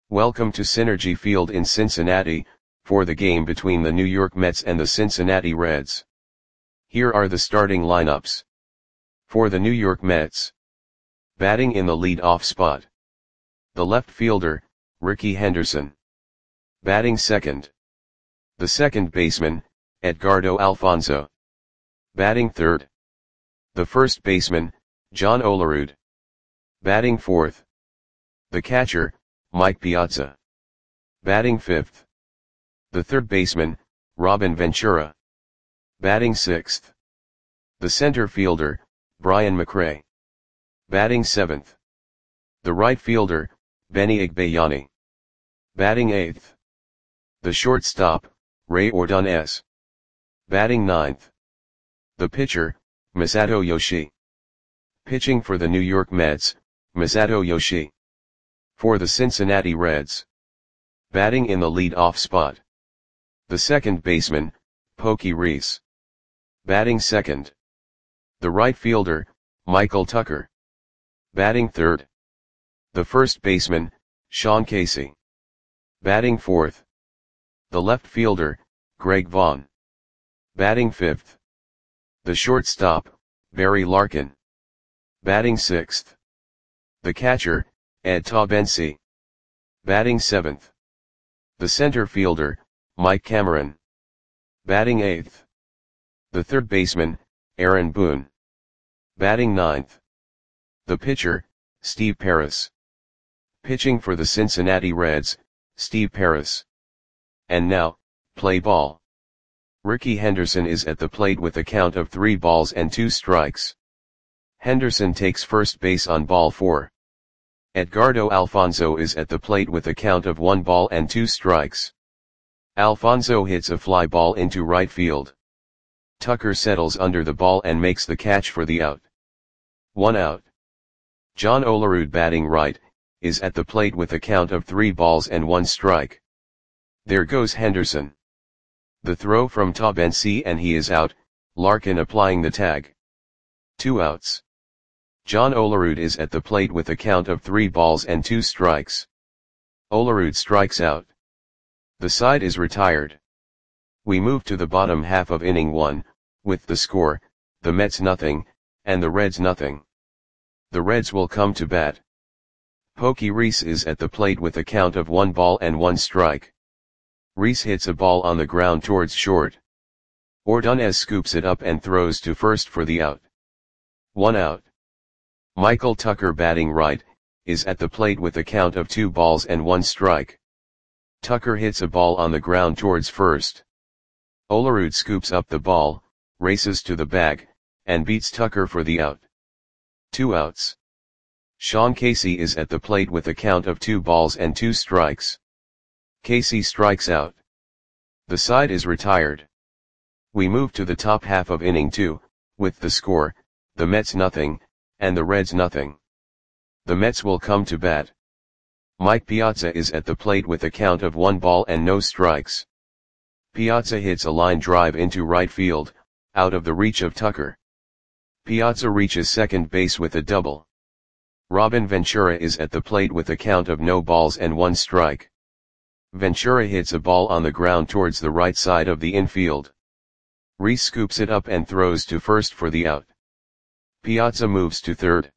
Welcome to Synergy Field in Cincinnati, for the game between the New York Mets and the Cincinnati Reds. Here are the starting lineups. For the New York Mets. Batting in the lead-off spot. The left fielder, Rickey Henderson. Batting second. The second baseman, Edgardo Alfonzo. Batting third. The first baseman, John Olerud. Batting fourth. The catcher, Mike Piazza. Batting fifth. The third baseman, Robin Ventura. Batting sixth. The center fielder, Brian McRae. Batting seventh. The right fielder, Benny Igbayani. Batting eighth. The shortstop, Ray Ordonez. Batting ninth. The pitcher, Masato Yoshii. Pitching for the New York Mets, Masato Yoshii. For the Cincinnati Reds. Batting in the lead-off spot. The second baseman, Pokey Reese. Batting second. The right fielder, Michael Tucker. Batting third. The first baseman, Sean Casey. Batting fourth. The left fielder, Greg Vaughn. Batting fifth. The shortstop, Barry Larkin. Batting sixth. The catcher, Ed Taubensee. Batting seventh. The center fielder, Mike Cameron. Batting eighth. The third baseman, Aaron Boone. Batting ninth. The pitcher, Steve Pearce. Pitching for the Cincinnati Reds, Steve Pearce. And now, play ball. Rickey Henderson is at the plate with a count of 3 balls and 2 strikes. Henderson takes first base on ball 4. Edgardo Alfonzo is at the plate with a count of 1 ball and 2 strikes. Alfonzo hits a fly ball into right field. Tucker settles under the ball and makes the catch for the out. 1 out. John Olerud, batting right, is at the plate with a count of 3 balls and 1 strike. There goes Henderson. The throw from Taubensee and he is out, Larkin applying the tag. 2 outs. John Olerud is at the plate with a count of 3 balls and 2 strikes. Olerud strikes out. The side is retired. We move to the bottom half of inning 1, with the score, the Mets nothing, and the Reds nothing. The Reds will come to bat. Pokey Reese is at the plate with a count of 1 ball and 1 strike. Reese hits a ball on the ground towards short. Ordonez scoops it up and throws to first for the out. 1 out. Michael Tucker, batting right, is at the plate with a count of 2 balls and 1 strike. Tucker hits a ball on the ground towards first. Olerud scoops up the ball, races to the bag, and beats Tucker for the out. 2 outs. Sean Casey is at the plate with a count of 2 balls and 2 strikes. Casey strikes out. The side is retired. We move to the top half of inning 2, with the score, the Mets nothing, and the Reds nothing. The Mets will come to bat. Mike Piazza is at the plate with a count of 1 ball and no strikes. Piazza hits a line drive into right field, out of the reach of Tucker. Piazza reaches second base with a double. Robin Ventura is at the plate with a count of no balls and 1 strike. Ventura hits a ball on the ground towards the right side of the infield. Reese scoops it up and throws to first for the out. Piazza moves to third.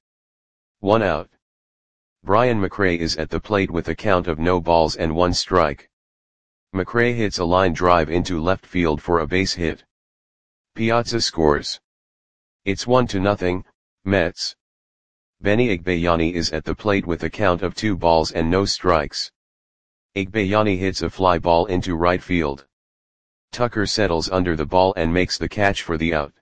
1 out. Brian McRae is at the plate with a count of no balls and 1 strike. McRae hits a line drive into left field for a base hit. Piazza scores. It's 1-0, Mets. Benny Igbayani is at the plate with a count of 2 balls and no strikes. Igbayani hits a fly ball into right field. Tucker settles under the ball and makes the catch for the out.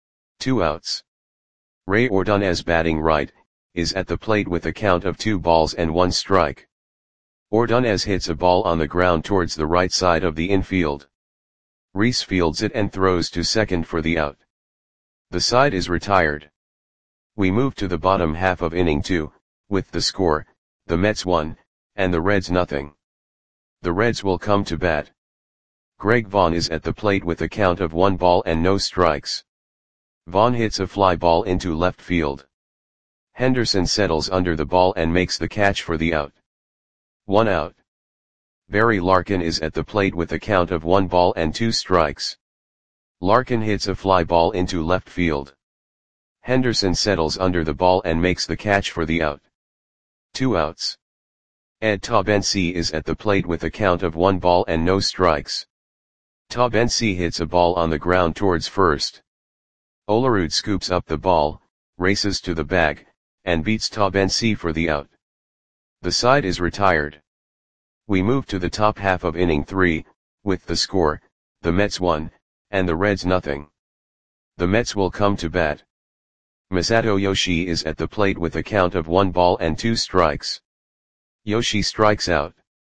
2 outs. Ray Ordonez, batting right, is at the plate with a count of 2 balls and 1 strike. Ordonez hits a ball on the ground towards the right side of the infield. Reese fields it and throws to second for the out. The side is retired. We move to the bottom half of inning 2, with the score, the Mets 1, and the Reds nothing. The Reds will come to bat. Greg Vaughn is at the plate with a count of 1 ball and no strikes. Vaughn hits a fly ball into left field. Henderson settles under the ball and makes the catch for the out. 1 out. Barry Larkin is at the plate with a count of 1 ball and 2 strikes. Larkin hits a fly ball into left field. Henderson settles under the ball and makes the catch for the out. 2 outs. Ed Taubensee is at the plate with a count of 1 ball and no strikes. Taubensee hits a ball on the ground towards first. Olerud scoops up the ball, races to the bag, and beats Taubensee for the out. The side is retired. We move to the top half of inning 3, with the score, the Mets 1, and the Reds nothing. The Mets will come to bat. Masato Yoshii is at the plate with a count of 1 ball and 2 strikes. Yoshii strikes out.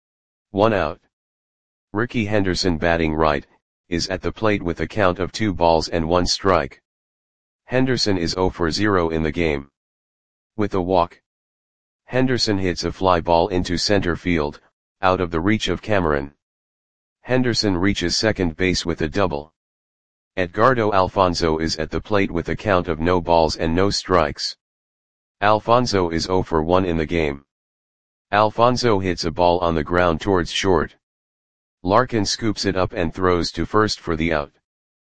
1 out. Rickey Henderson, batting right, is at the plate with a count of 2 balls and 1 strike. Henderson is 0 for 0 in the game. With a walk, Henderson hits a fly ball into center field, out of the reach of Cameron. Henderson reaches second base with a double. Edgardo Alfonzo is at the plate with a count of no balls and no strikes. Alfonzo is 0 for 1 in the game. Alfonzo hits a ball on the ground towards short. Larkin scoops it up and throws to first for the out.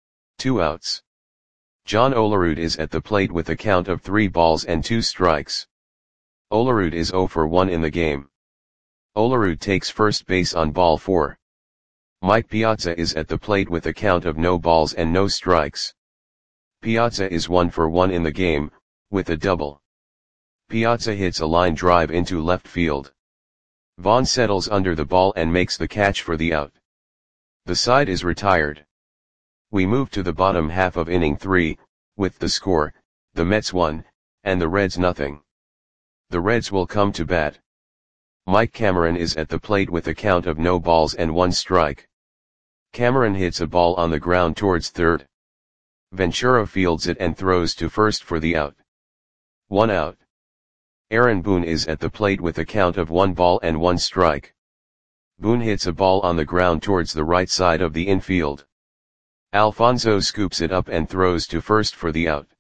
2 outs. John Olerud is at the plate with a count of 3 balls and 2 strikes. Olerud is 0 for 1 in the game. Olerud takes first base on ball 4. Mike Piazza is at the plate with a count of no balls and no strikes. Piazza is 1 for 1 in the game, with a double. Piazza hits a line drive into left field. Vaughn settles under the ball and makes the catch for the out. The side is retired. We move to the bottom half of inning 3, with the score, the Mets 1, and the Reds nothing. The Reds will come to bat. Mike Cameron is at the plate with a count of no balls and 1 strike. Cameron hits a ball on the ground towards third. Ventura fields it and throws to first for the out. 1 out. Aaron Boone is at the plate with a count of 1 ball and 1 strike. Boone hits a ball on the ground towards the right side of the infield. Alfonzo scoops it up and throws to first for the out.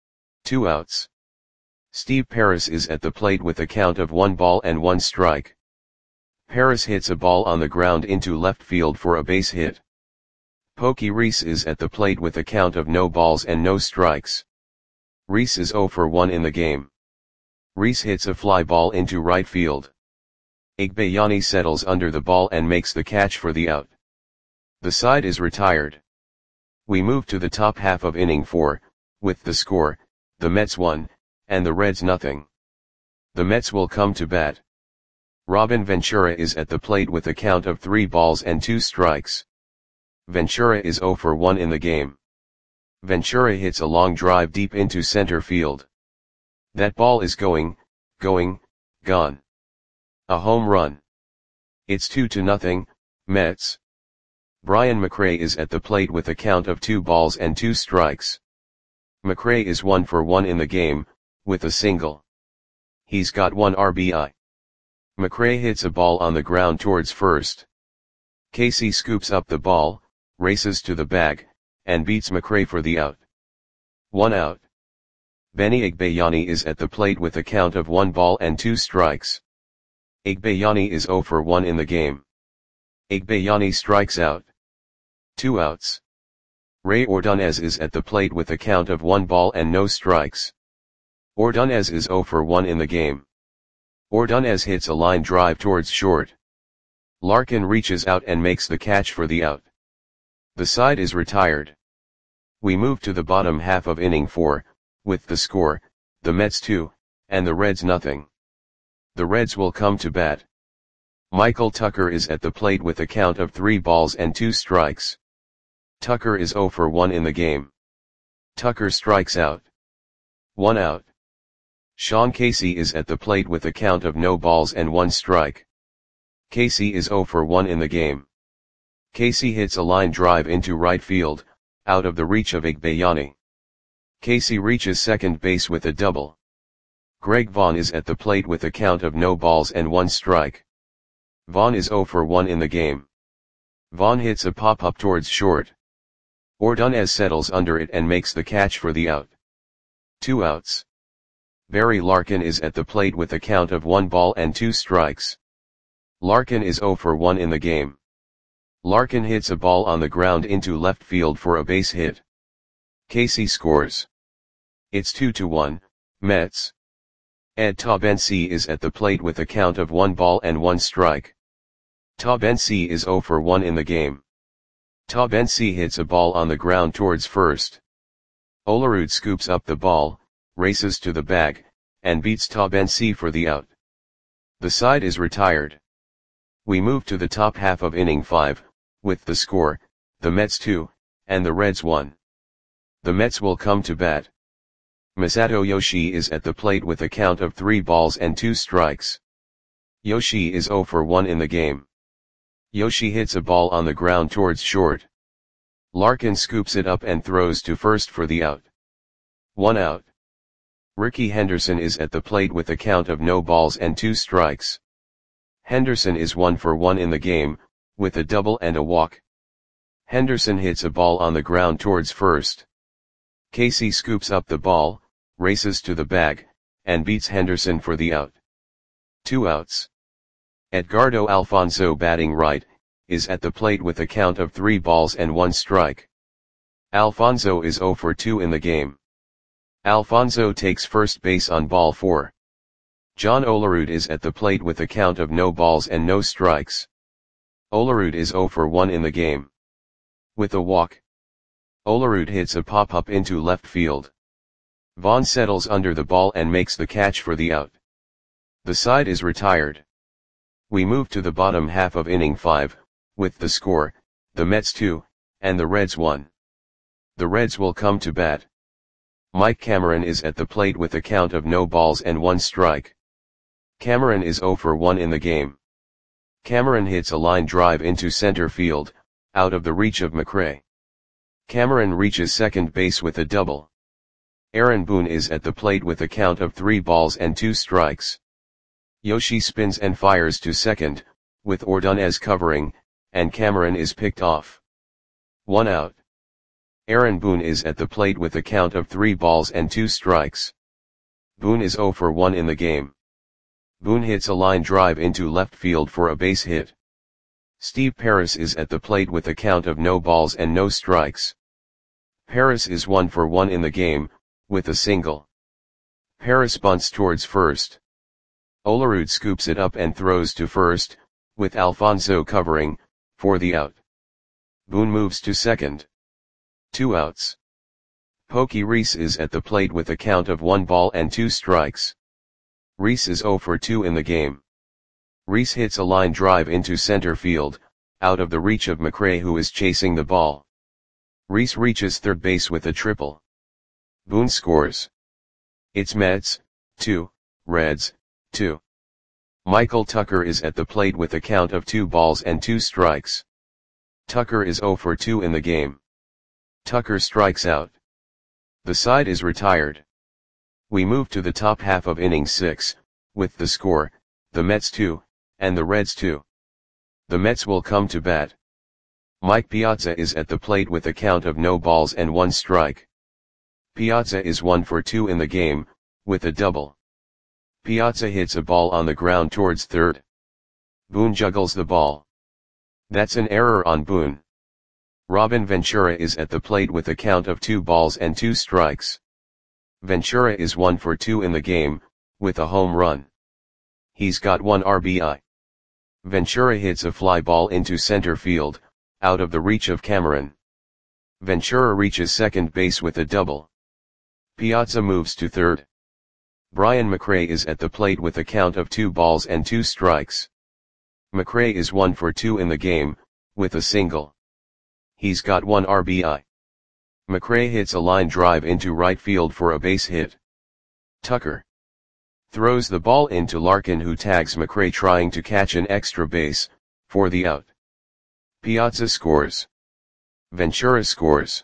2 outs. Steve Paris is at the plate with a count of 1 ball and 1 strike. Paris hits a ball on the ground into left field for a base hit. Pokey Reese is at the plate with a count of no balls and no strikes. Reese is 0 for 1 in the game. Reese hits a fly ball into right field. Igbayani settles under the ball and makes the catch for the out. The side is retired. We move to the top half of inning 4, with the score, the Mets 1, and the Reds nothing. The Mets will come to bat. Robin Ventura is at the plate with a count of 3 balls and 2 strikes. Ventura is 0 for 1 in the game. Ventura hits a long drive deep into center field. That ball is gone. A home run. It's 2-0, Mets. Brian McRae is at the plate with a count of 2 balls and 2 strikes. McRae is 1 for 1 in the game, with a single. He's got 1 RBI. McRae hits a ball on the ground towards first. Casey scoops up the ball, races to the bag, and beats McRae for the out. 1 out. Benny Igbayani is at the plate with a count of 1 ball and 2 strikes. Igbayani is 0 for 1 in the game. Igbayani strikes out. 2 outs. Ray Ordonez is at the plate with a count of 1 ball and no strikes. Ordonez is 0 for 1 in the game. Ordonez hits a line drive towards short. Larkin reaches out and makes the catch for the out. The side is retired. We move to the bottom half of inning 4, with the score, the Mets 2, and the Reds nothing. The Reds will come to bat. Michael Tucker is at the plate with a count of 3 balls and 2 strikes. Tucker is 0 for 1 in the game. Tucker strikes out. 1 out. Sean Casey is at the plate with a count of no balls and 1 strike. Casey is 0 for 1 in the game. Casey hits a line drive into right field, out of the reach of Igbayani. Casey reaches second base with a double. Greg Vaughn is at the plate with a count of no balls and 1 strike. Vaughn is 0 for 1 in the game. Vaughn hits a pop-up towards short. Ordonez settles under it and makes the catch for the out. 2 outs. Barry Larkin is at the plate with a count of 1 ball and 2 strikes. Larkin is 0 for 1 in the game. Larkin hits a ball on the ground into left field for a base hit. Casey scores. It's 2-1, Mets. Ed Taubensee is at the plate with a count of 1 ball and 1 strike. Taubensee is 0 for 1 in the game. Taubensee hits a ball on the ground towards first. Olerud scoops up the ball, races to the bag, and beats Taubensee for the out. The side is retired. We move to the top half of inning 5, with the score, the Mets 2, and the Reds 1. The Mets will come to bat. Masato Yoshii is at the plate with a count of 3 balls and 2 strikes. Yoshii is 0 for 1 in the game. Yoshii hits a ball on the ground towards short. Larkin scoops it up and throws to first for the out. 1 out. Rickey Henderson is at the plate with a count of no balls and 2 strikes. Henderson is 1 for 1 in the game, with a double and a walk. Henderson hits a ball on the ground towards first. Casey scoops up the ball, races to the bag, and beats Henderson for the out. 2 outs. Edgardo Alfonso, batting right, is at the plate with a count of 3 balls and 1 strike. Alfonso is 0 for 2 in the game. Alfonso takes first base on ball 4. John Olerud is at the plate with a count of no balls and no strikes. Olerud is 0 for 1 in the game. With a walk, Olerud hits a pop-up into left field. Vaughn settles under the ball and makes the catch for the out. The side is retired. We move to the bottom half of inning 5, with the score, the Mets 2, and the Reds 1. The Reds will come to bat. Mike Cameron is at the plate with a count of no balls and 1 strike. Cameron is 0 for 1 in the game. Cameron hits a line drive into center field, out of the reach of McRae. Cameron reaches second base with a double. Aaron Boone is at the plate with a count of 3 balls and 2 strikes. Yoshi spins and fires to second, with Ordonez covering, and Cameron is picked off. 1 out. Aaron Boone is at the plate with a count of 3 balls and 2 strikes. Boone is 0 for 1 in the game. Boone hits a line drive into left field for a base hit. Steve Paris is at the plate with a count of no balls and no strikes. Paris is 1 for 1 in the game, with a single. Paris bunts towards first. Olerud scoops it up and throws to first, with Alfonso covering, for the out. Boone moves to second. 2 outs. Pokey Reese is at the plate with a count of 1 ball and 2 strikes. Reese is 0 for 2 in the game. Reese hits a line drive into center field, out of the reach of McRae, who is chasing the ball. Reese reaches third base with a triple. Boone scores. It's Mets 2, Reds 2. Michael Tucker is at the plate with a count of 2 balls and 2 strikes. Tucker is 0 for 2 in the game. Tucker strikes out. The side is retired. We move to the top half of inning 6, with the score, the Mets 2, and the Reds 2. The Mets will come to bat. Mike Piazza is at the plate with a count of no balls and 1 strike. Piazza is 1 for 2 in the game, with a double. Piazza hits a ball on the ground towards third. Boone juggles the ball. That's an error on Boone. Robin Ventura is at the plate with a count of 2 balls and 2 strikes. Ventura is 1 for 2 in the game, with a home run. He's got 1 RBI. Ventura hits a fly ball into center field, out of the reach of Cameron. Ventura reaches second base with a double. Piazza moves to third. Brian McRae is at the plate with a count of 2 balls and 2 strikes. McRae is 1 for 2 in the game, with a single. He's got 1 RBI. McRae hits a line drive into right field for a base hit. Tucker throws the ball into Larkin, who tags McRae trying to catch an extra base, for the out. Piazza scores. Ventura scores.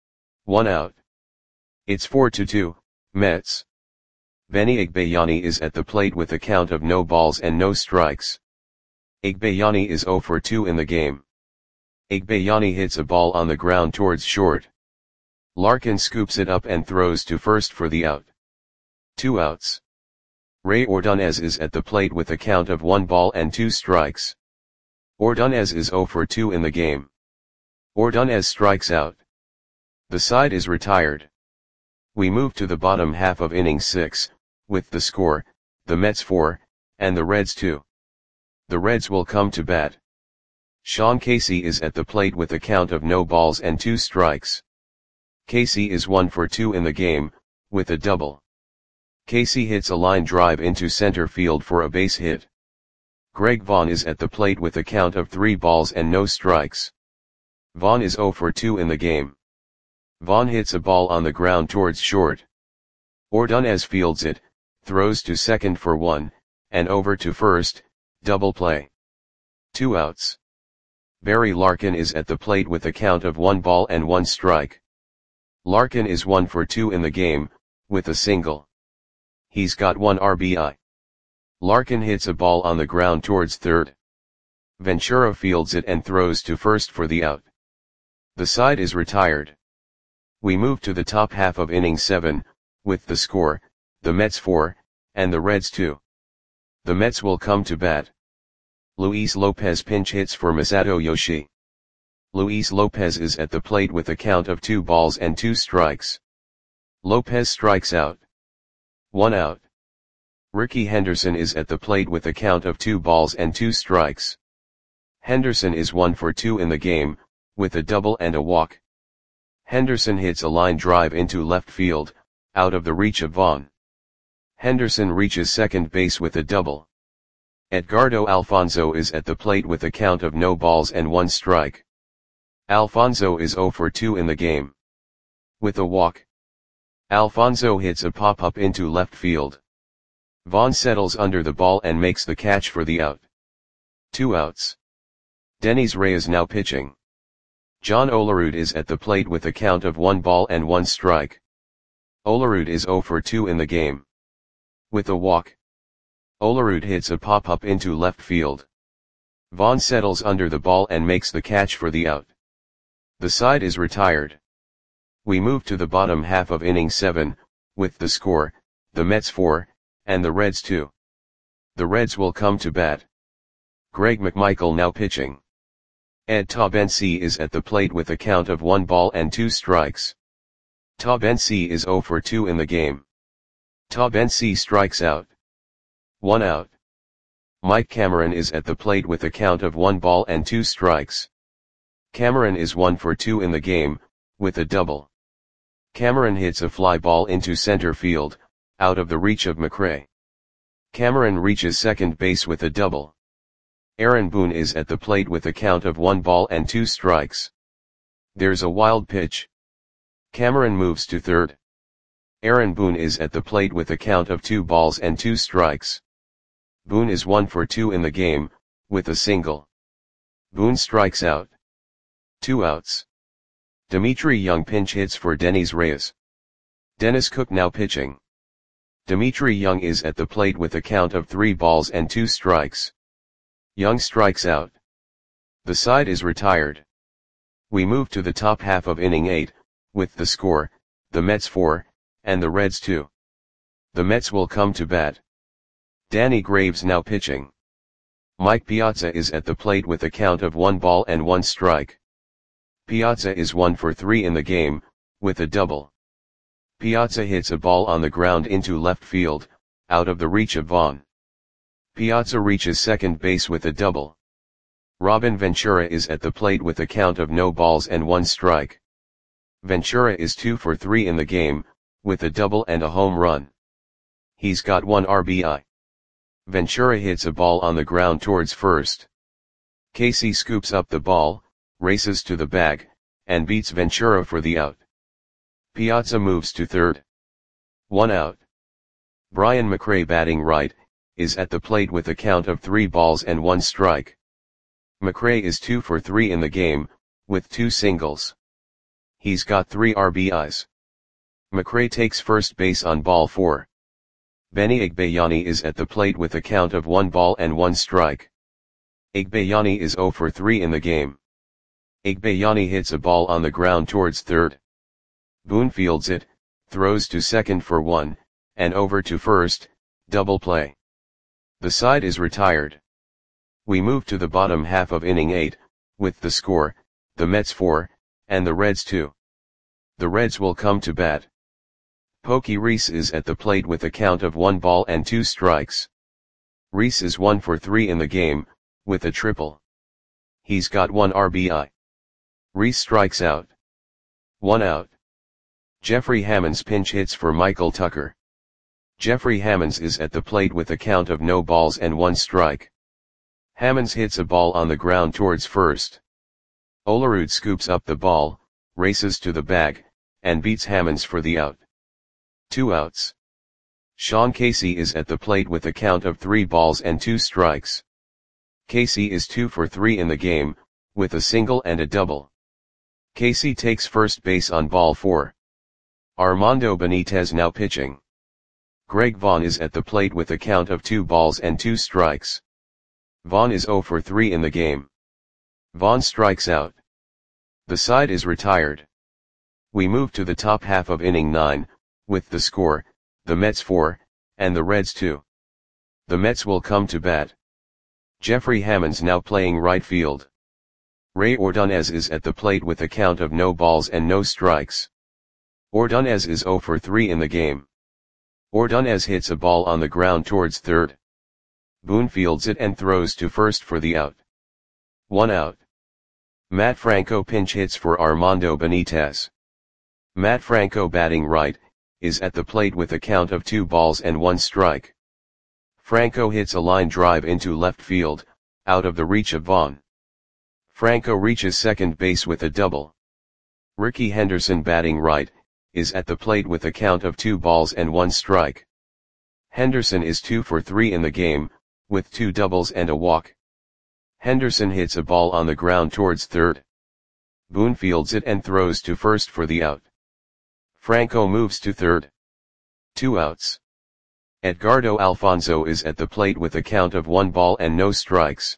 1 out. It's 4-2, Mets. Benny Igbayani is at the plate with a count of no balls and no strikes. Igbayani is 0 for 2 in the game. Igbayani hits a ball on the ground towards short. Larkin scoops it up and throws to first for the out. 2 outs. Ray Ordonez is at the plate with a count of 1 ball and 2 strikes. Ordonez is 0 for 2 in the game. Ordonez strikes out. The side is retired. We move to the bottom half of inning 6, with the score, the Mets 4, and the Reds 2. The Reds will come to bat. Sean Casey is at the plate with a count of no balls and 2 strikes. Casey is 1 for 2 in the game, with a double. Casey hits a line drive into center field for a base hit. Greg Vaughn is at the plate with a count of 3 balls and no strikes. Vaughn is 0 for 2 in the game. Vaughn hits a ball on the ground towards short. Ordonez fields it, throws to second for 1, and over to first, double play. 2 outs. Barry Larkin is at the plate with a count of 1 ball and 1 strike. Larkin is 1 for 2 in the game, with a single. He's got 1 RBI. Larkin hits a ball on the ground towards third. Ventura fields it and throws to first for the out. The side is retired. We move to the top half of inning 7, with the score, the Mets 4, and the Reds 2. The Mets will come to bat. Luis Lopez pinch hits for Masato Yoshii. Luis Lopez is at the plate with a count of 2 balls and 2 strikes. Lopez strikes out. 1 out. Ricky Henderson is at the plate with a count of 2 balls and 2 strikes. Henderson is 1 for 2 in the game, with a double and a walk. Henderson hits a line drive into left field, out of the reach of Vaughn. Henderson reaches second base with a double. Edgardo Alfonzo is at the plate with a count of no balls and 1 strike. Alfonzo is 0 for 2 in the game. With a walk. Alfonzo hits a pop-up into left field. Vaughn settles under the ball and makes the catch for the out. 2 outs. Denys Reyes now pitching. John Olerud is at the plate with a count of 1 ball and 1 strike. Olerud is 0 for 2 in the game. With a walk. Olerud hits a pop-up into left field. Vaughn settles under the ball and makes the catch for the out. The side is retired. We move to the bottom half of inning 7, with the score, the Mets 4, and the Reds 2. The Reds will come to bat. Greg McMichael now pitching. Ed Taubensee is at the plate with a count of 1 ball and 2 strikes. Taubensee is 0 for 2 in the game. Taubensee strikes out. 1 out. Mike Cameron is at the plate with a count of 1 ball and 2 strikes. Cameron is 1 for 2 in the game, with a double. Cameron hits a fly ball into center field, out of the reach of McRae. Cameron reaches second base with a double. Aaron Boone is at the plate with a count of 1 ball and 2 strikes. There's a wild pitch. Cameron moves to third. Aaron Boone is at the plate with a count of 2 balls and 2 strikes. Boone is 1 for 2 in the game, with a single. Boone strikes out. 2 outs. Dimitri Young pinch hits for Denys Reyes. Dennis Cook now pitching. Dimitri Young is at the plate with a count of 3 balls and 2 strikes. Young strikes out. The side is retired. We move to the top half of inning 8, with the score, the Mets 4, and the Reds 2. The Mets will come to bat. Danny Graves now pitching. Mike Piazza is at the plate with a count of 1 ball and 1 strike. Piazza is 1 for 3 in the game, with a double. Piazza hits a ball on the ground into left field, out of the reach of Vaughn. Piazza reaches second base with a double. Robin Ventura is at the plate with a count of no balls and 1 strike. Ventura is 2 for 3 in the game, with a double and a home run. He's got 1 RBI. Ventura hits a ball on the ground towards first. Casey scoops up the ball, races to the bag, and beats Ventura for the out. Piazza moves to third. 1 out. Brian McRae batting right, is at the plate with a count of 3 balls and 1 strike. McRae is 2 for 3 in the game, with 2 singles. He's got 3 RBIs. McRae takes first base on ball 4. Benny Igbayani is at the plate with a count of 1 ball and 1 strike. Igbayani is 0 for 3 in the game. Igbayani hits a ball on the ground towards third. Boone fields it, throws to second for 1, and over to first, Double play. The side is retired. We move to the bottom half of inning 8, with the score, the Mets 4, and the Reds 2. The Reds will come to bat. Pokey Reese is at the plate with a count of 1 ball and 2 strikes. Reese is 1 for 3 in the game, with a triple. He's got 1 RBI. Reese strikes out. 1 out. Jeffrey Hammonds pinch hits for Michael Tucker. Jeffrey Hammonds is at the plate with a count of no balls and 1 strike. Hammonds hits a ball on the ground towards first. Olerud scoops up the ball, races to the bag, and beats Hammonds for the out. 2 outs. Sean Casey is at the plate with a count of 3 balls and 2 strikes. Casey is 2 for 3 in the game, with a single and a double. Casey takes first base on ball 4. Armando Benitez now pitching. Greg Vaughn is at the plate with a count of 2 balls and 2 strikes. Vaughn is 0 for 3 in the game. Vaughn strikes out. The side is retired. We move to the top half of inning 9, with the score, the Mets 4, and the Reds 2. The Mets will come to bat. Jeffrey Hammonds now playing right field. Ray Ordonez is at the plate with a count of no balls and no strikes. Ordonez is 0 for 3 in the game. Ordonez hits a ball on the ground towards third. Boone fields it and throws to first for the out. 1 out. Matt Franco pinch hits for Armando Benitez. Matt Franco batting right, is at the plate with a count of 2 balls and 1 strike. Franco hits a line drive into left field, out of the reach of Vaughn. Franco reaches second base with a double. Ricky Henderson batting right, is at the plate with a count of 2 balls and 1 strike. Henderson is 2 for 3 in the game, with 2 doubles and a walk. Henderson hits a ball on the ground towards third. Boone fields it and throws to first for the out. Franco moves to third. 2 outs. Edgardo Alfonzo is at the plate with a count of 1 ball and no strikes.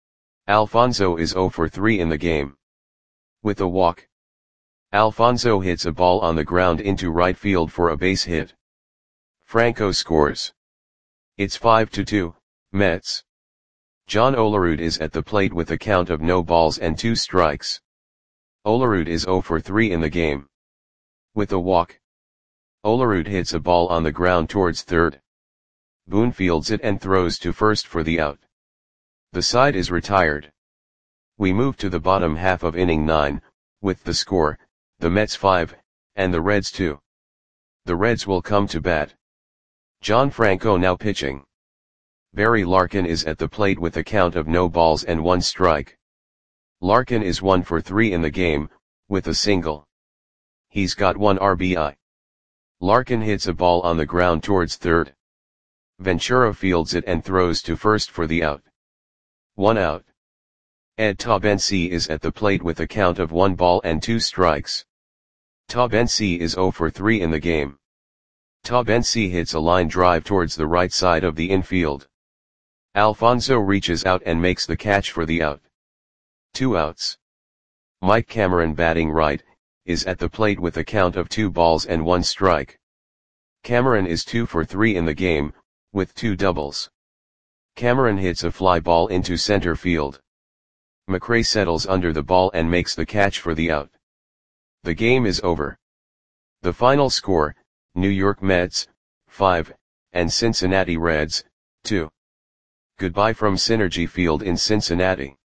Alfonzo is 0 for 3 in the game. With a walk. Alfonzo hits a ball on the ground into right field for a base hit. Franco scores. It's 5-2, Mets. John Olerud is at the plate with a count of no balls and 2 strikes. Olerud is 0 for 3 in the game. With a walk. Olerud hits a ball on the ground towards third. Boone fields it and throws to first for the out. The side is retired. We move to the bottom half of inning 9, with the score, the Mets 5, and the Reds 2. The Reds will come to bat. John Franco now pitching. Barry Larkin is at the plate with a count of no balls and 1 strike. Larkin is 1 for 3 in the game, with a single. He's got 1 RBI. Larkin hits a ball on the ground towards third. Ventura fields it and throws to first for the out. 1 out. Ed Taubensee is at the plate with a count of 1 ball and 2 strikes. Taubensee is 0 for 3 in the game. Taubensee hits a line drive towards the right side of the infield. Alfonzo reaches out and makes the catch for the out. 2 outs. Mike Cameron batting right, is at the plate with a count of 2 balls and 1 strike. Cameron is 2 for 3 in the game, with 2 doubles. Cameron hits a fly ball into center field. McRae settles under the ball and makes the catch for the out. The game is over. The final score, New York Mets, 5, and Cincinnati Reds, 2. Goodbye from Synergy Field in Cincinnati.